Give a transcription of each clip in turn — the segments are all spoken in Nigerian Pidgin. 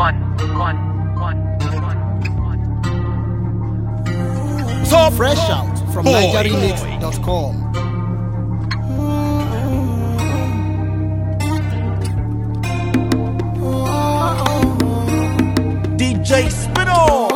Top fresh out from NigerRemix.com. DJ Spino.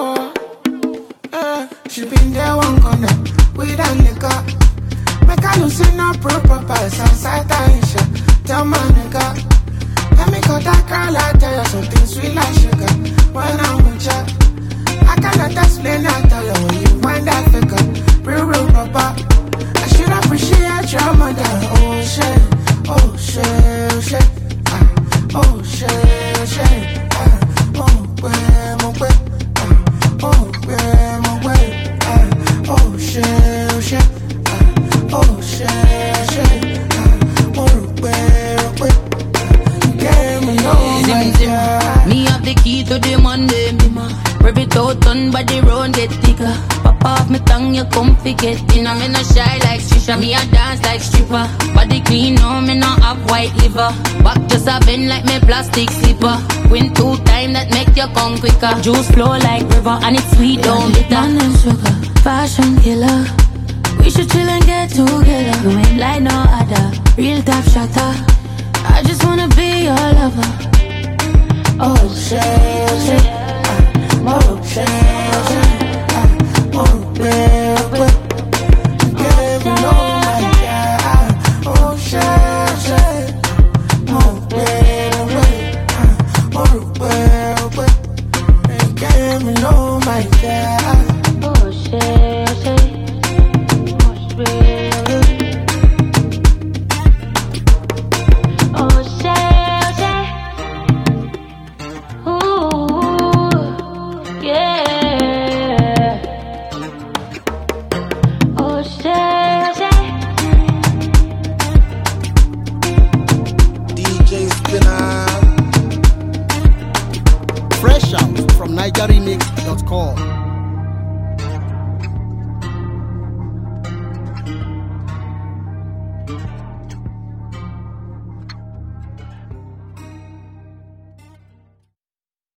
She been there one corner with a nigga. Make her lose no proper pass outside Aisha. Tell my nigga, let me cut that girl. I tell you something sweet like sugar. When I'm with ya, I cannot explain. I tell you when you find that figure, real papa. I should appreciate your mother. Oh shit, oh shit, oh shit, oh shit, oh shit. Oh ouais, mon ouais, oh ouais, mon ouais, oh shit, oh shit, oh shit, oh shit, oh ouais, yeah, me know my God. Me have the key to the Monday, rev it out on body round get thicker. Pop off me tongue, you come forget. Me no shy like shisha, me a dance like stripper. Body clean, no me no have white liver. Back just a bend like me plastic slipper. Win 2 times that make you come quicker. Juice flow like river and it's sweet, don't bitter. And sugar, fashion killer. We should chill and get together. You ain't like no other, real top shotter. I just wanna be your lover. Oh shit, oh shit, oh shit, oh shit, oh baby, yeah, me know my God. Oh shit, oh shit, oh baby, oh baby, yeah, me know my God. Oh shit, oh shit, oh shit. DJ Spinner. Fresh out from NigerRemix.com.